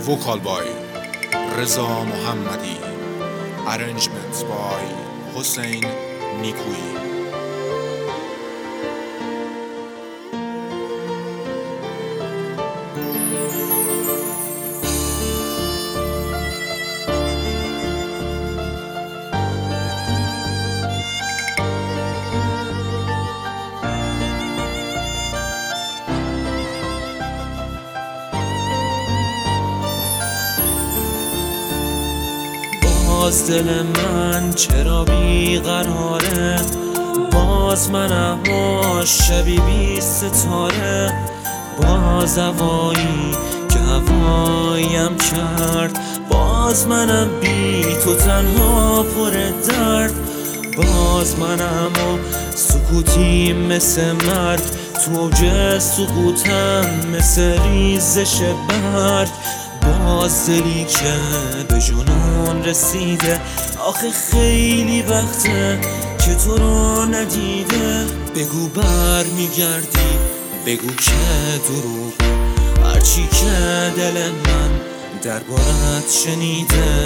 Vocal by Reza Mohammadi. Arrangement by Hossein Nikoui. باز دل من چرا بیقراره، باز من اما شبی بی ستاره، باز هوایی که هوایم کرد، باز منم بی تو تنها پر درد، باز منم و سکوتی مثل مرگ، تو اوج سقوطم مثل ریزش برگ، باز دلی که به جنون رسیده، آخه خیلی وقته که تو رو ندیده، بگو بر میگردی، بگو که دروغ، هرچی که دل من دربارت شنیده،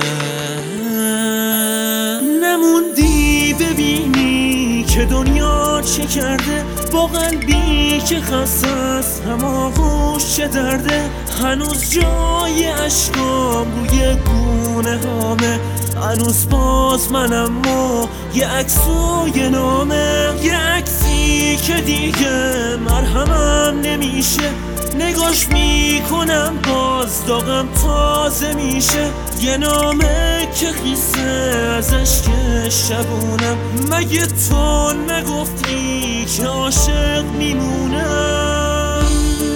نموندی ببینی که دنیا چه کرده، با قلبی که خسته است هماغوش چه درده، هنوز جای اشکام روی گونه هامه، هنوز باز منم و یه عکس و یه نامه، یه عکسی که دیگه مرهمم نمیشه، نگاش میکنم باز داغم تازه میشه، یه نامه که خیسه ازش که شبونم، مگه تو نگفتی که عاشق میمونم؟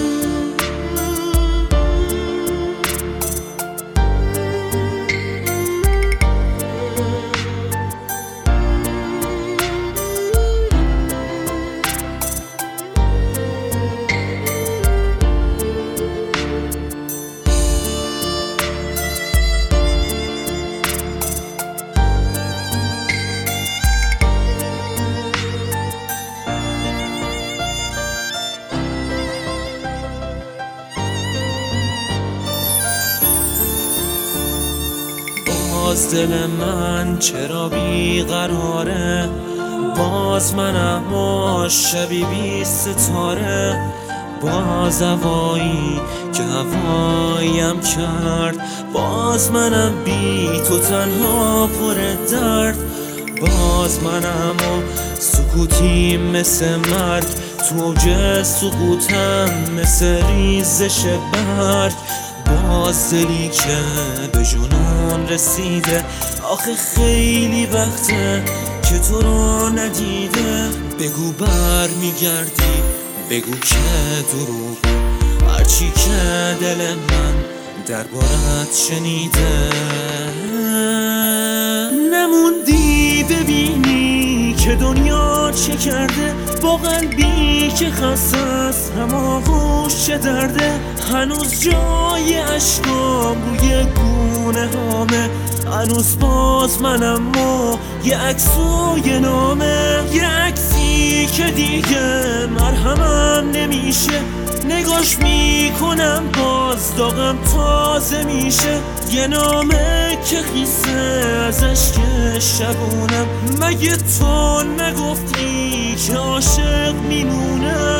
باز دل من چرا بیقراره، باز من اما شبی بی ستاره، باز هوایی که هوایم کرد، باز منم بی تو تنها پر درد، باز منم و سکوتی مثل مرگ، تو اوج سقوطم مثل ریزش برگ، باز دلی که به جنون رسیده، آخه خیلی وقته که تو رو ندیده، بگو بر میگردی، بگو که دروغ، هرچی که دل من دربارت شنیده، نموندی ببینی که دنیا چه کرده، با قلبی که خسته است هماغوش چه درده، هنوز جای اشکام روی گونه هامه، هنوز باز منم و یه عکس و یه نامه، یه عکسی که دیگه مرهمم نمیشه، نگاش میکنم باز داغم تازه میشه، یه نامه که خیسه ازش که شبونم، مگه تو نگفتی که عاشق میمونم؟